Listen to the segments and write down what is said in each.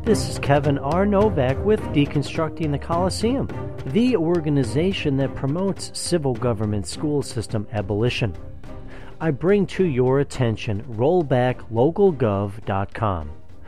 This is Kevin R. Novak with Deconstructing the Coliseum, the organization that promotes civil government school system abolition. I bring to your attention RollbackLocalGov.com.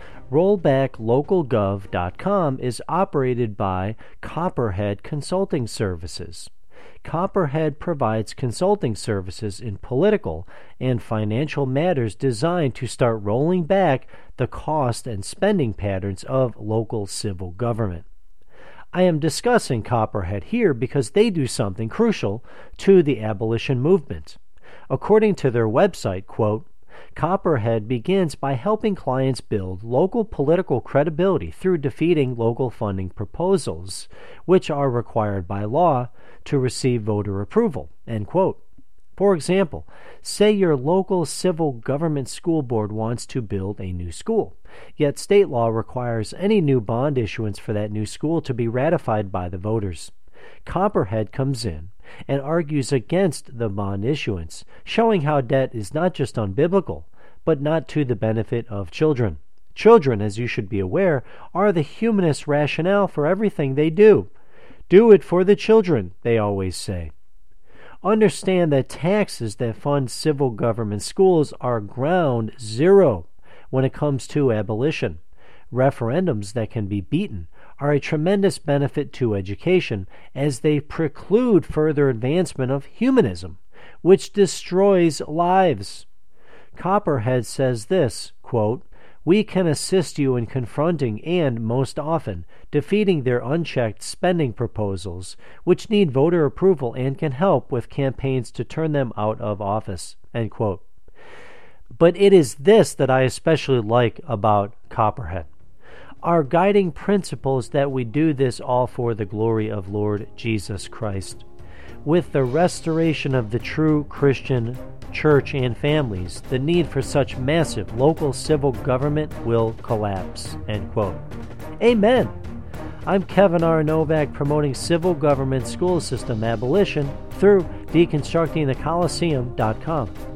RollbackLocalGov.com is operated by Copperhead Consulting Services. Copperhead provides consulting services in political and financial matters designed to start rolling back the cost and spending patterns of local civil government. I am discussing Copperhead here because they do something crucial to the abolition movement. According to their website, quote, Copperhead begins by helping clients build local political credibility through defeating local funding proposals, which are required by law to receive voter approval, end quote. For example, say your local civil government school board wants to build a new school, yet state law requires any new bond issuance for that new school to be ratified by the voters. Copperhead comes in and argues against the bond issuance, showing how debt is not just unbiblical, but not to the benefit of children. Children, as you should be aware, are the humanist rationale for everything they do. Do it for the children, they always say. Understand that taxes that fund civil government schools are ground zero when it comes to abolition. Referendums that can be beaten are a tremendous benefit to education as they preclude further advancement of humanism, which destroys lives. Copperhead says this, quote, we can assist you in confronting and, most often, defeating their unchecked spending proposals, which need voter approval and can help with campaigns to turn them out of office, end quote. But it is this that I especially like about Copperhead. Our guiding principle is that we do this all for the glory of Lord Jesus Christ. With the restoration of the true Christian church and families, the need for such massive local civil government will collapse, end quote. Amen. I'm Kevin R. Novak, promoting civil government school system abolition through DeconstructingTheColiseum.com.